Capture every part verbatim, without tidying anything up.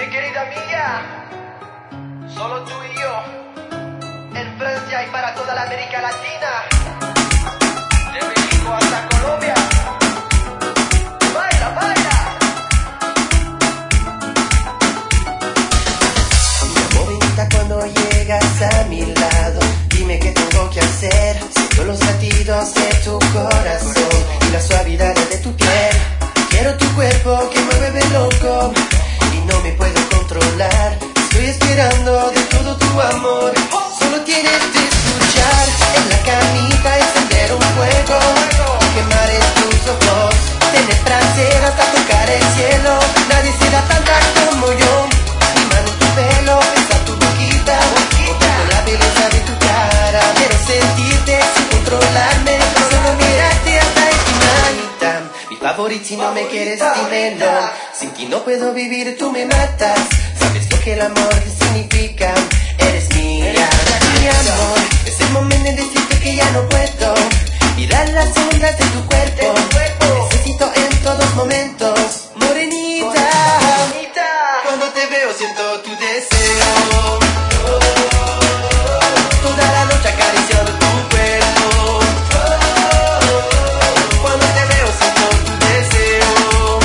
Mi querida mía, solo tú y yo, en Francia y para toda la América Latina, de México hasta Colombia. Baila, baila. Mi morenita, cuando llegas a mi lado, dime qué tengo que hacer. Siento los latidos de tu corazón y la suavidad de tu piel. Quiero tu cuerpo que me vuelve loco y no me puedo controlar. Estoy esperando de todo tu amor. Solo tienes que escuchar en la camita, encender un fuego y quemar en tus ojos. Tener placer hasta tocar el cielo. Nadie se da tanta como yo. Mi mano en tu pelo, besar tu boquita, con la belleza de tu cara. Quiero sentirte sin controlarme, solo mirarte hasta el final. Mi favorito, si no me quieres, dímelo. Sin ti no puedo vivir, tú me matas. Sabes lo que el amor significa. Eres mía, mi amor. Es el momento de decirte que ya no puedo mirar las sombras de tu cuerpo. Necesito en todos momentos, morenita. Cuando te veo siento tu deseo. Toda la noche acariciando tu cuerpo. Cuando te veo siento tu deseo.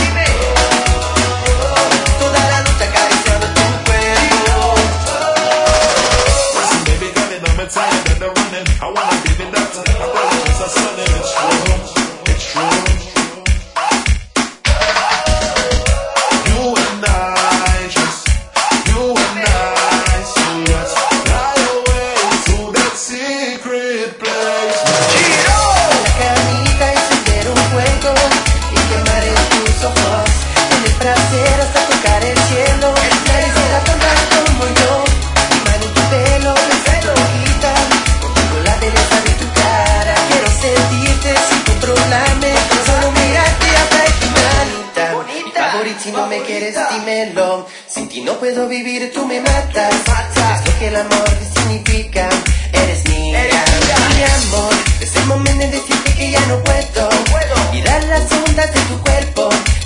Toda la noche acariciando tu cuerpo. Listen, baby, got it, I'm tired of the running. I wanna give it up to my brother, it's a son, and it's true, it's true. You and I, just you and I, so let's fly away to that secret place. La camita, encender un fuego y quemar en tus ojos. Tener placer hasta tocar el cielo. Nadie se da tanta como yo. Mi mano en tu pelo, besar tu boquita, contigo la belleza de tu cara. Quiero sentirte sin controlarme, solo mirarte hasta el final. Mi favorito, si no me quieres, dímelo. Sin ti no puedo vivir, tú me matas. Sabes lo que el amor significa. Eres mía, mi amor. Es el momento de decirte que ya no puedo mirar las ondas de tu cuerpo.